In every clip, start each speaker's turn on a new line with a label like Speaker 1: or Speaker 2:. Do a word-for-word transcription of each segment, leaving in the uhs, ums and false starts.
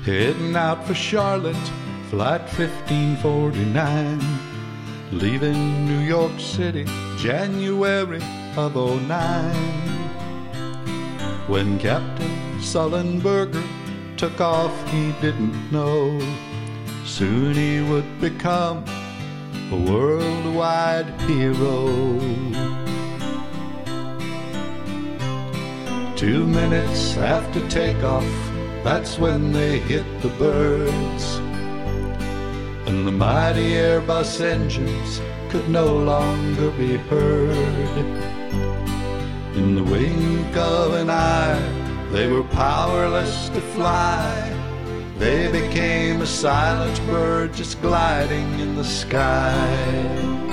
Speaker 1: heading out for Charlotte, flight fifteen forty-nine, leaving New York City, January of oh nine. When Captain Sullenberger took off, he didn't know soon he would become a worldwide hero. Two minutes after takeoff, that's when they hit the birds, and the mighty Airbus engines could no longer be heard. In the wink of an eye, they were powerless to fly. They became a silent bird just gliding in the sky.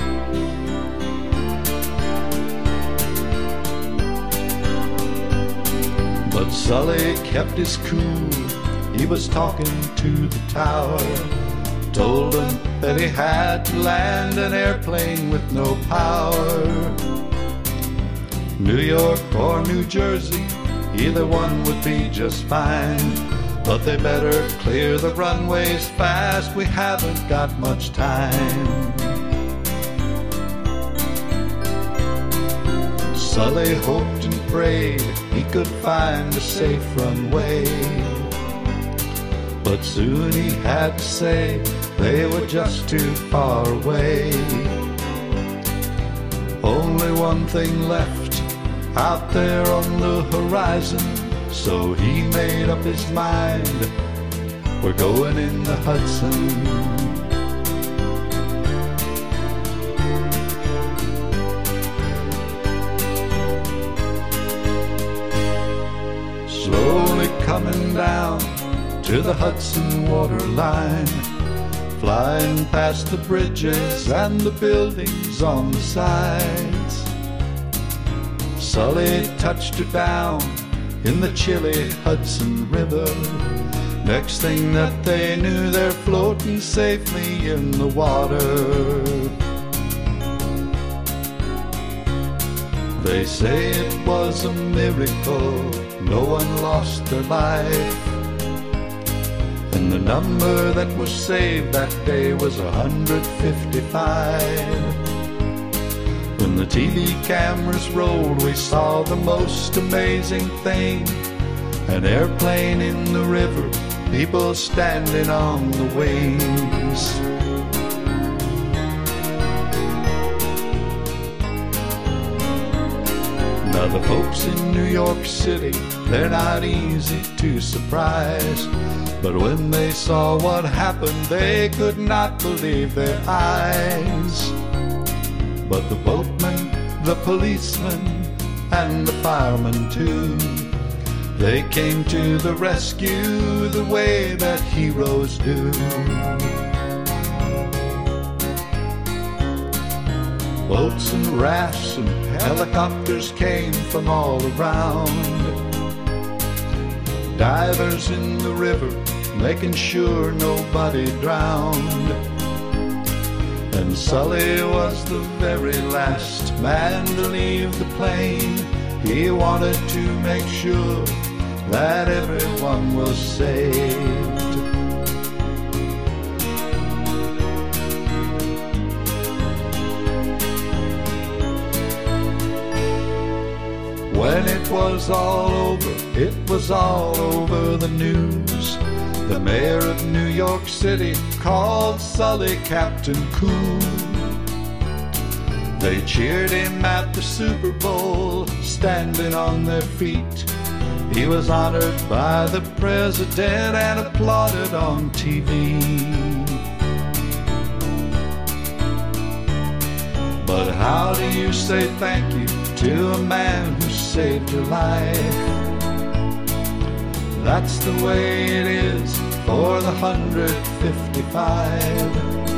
Speaker 1: But Sully kept his cool. He was talking to the tower, told them that he had to land an airplane with no power. New York or New Jersey, either one would be just fine, but they better clear the runways fast, we haven't got much time. Sully hoped and prayed he could find a safe runway, but soon he had to say they were just too far away. Only one thing left out there on the horizon, so he made up his mind, we're going in the Hudson. Slowly coming down to the Hudson waterline, flying past the bridges and the buildings on the sides, Sully touched her down in the chilly Hudson River. Next thing that they knew, they're floating safely in the water. They say it was a miracle, no one lost their life, and the number that was saved that day was one hundred fifty-five. When the T V cameras rolled, we saw the most amazing thing, an airplane in the river, people standing on the wings. Now the folks in New York City, they're not easy to surprise, but when they saw what happened, they could not believe their eyes. But the boatman, the policeman, and the fireman too, they came to the rescue the way that heroes do. Boats and rafts and helicopters came from all around, divers in the river making sure nobody drowned. And Sully was the very last man to leave the plane. He wanted to make sure that everyone was saved. When it was all over, it was all over the news. The mayor of New York City called Sully Captain Cool. They cheered him at the Super Bowl, standing on their feet. He was honored by the president and applauded on T V. But how do you say thank you to a man who saved your life? That's the way it is for the one hundred fifty-five.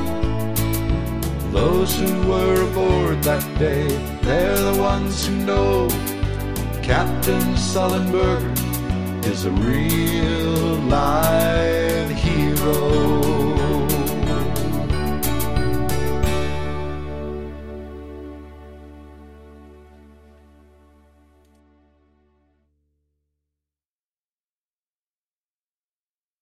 Speaker 1: Those who were aboard that day, they're the ones who know Captain Sullenberger is a real live hero.